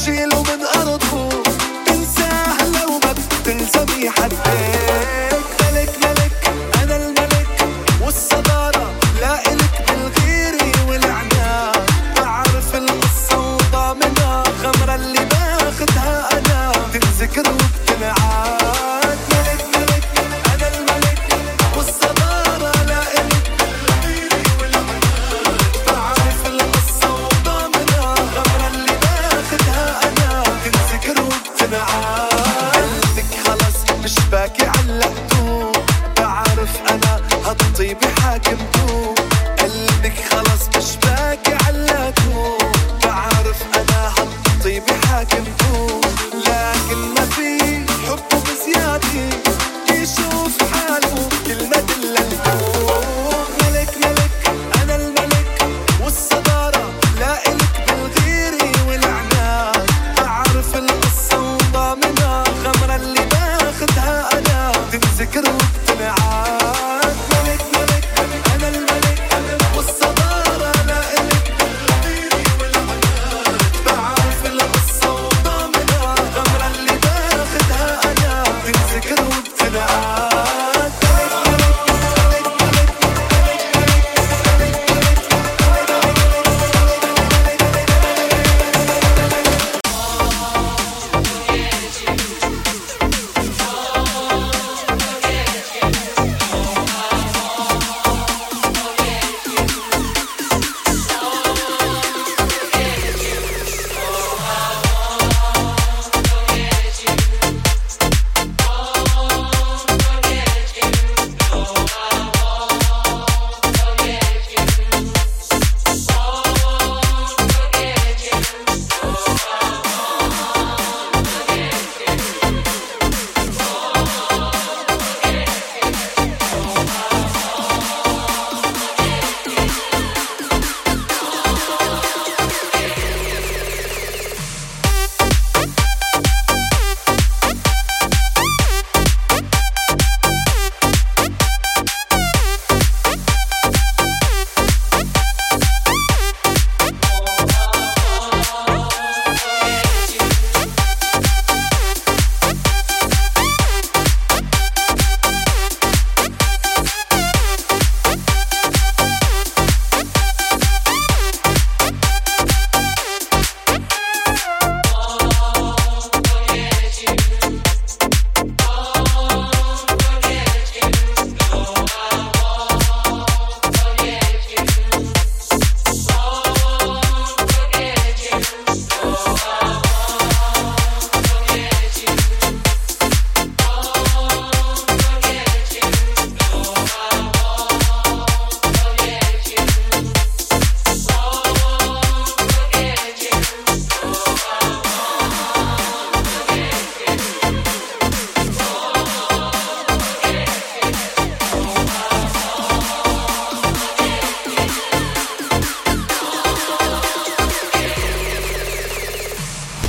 بتشيله من أرضه، تنساه لو ما بتلزمي حدك. ملك ملك أنا الملك والصدارة لا إلك بالغيري والعناد، بعرف القصة وضامنها غمرة اللي باخدها أنا تنذكر وبتنعاد. ملك ملك أنا الملك والصدارة لا إلك بالغيري والعناد، بعرف القصة وضامنها غمرة اللي باخدها أنا تنذكر وبتنعاد. قلبك خلص مش باكي علقتو، بعرف أنا هالطيبة حاكمتو. قلبك خلص مش باكي علقتو، بعرف أنا هالطيبة حاكمتو.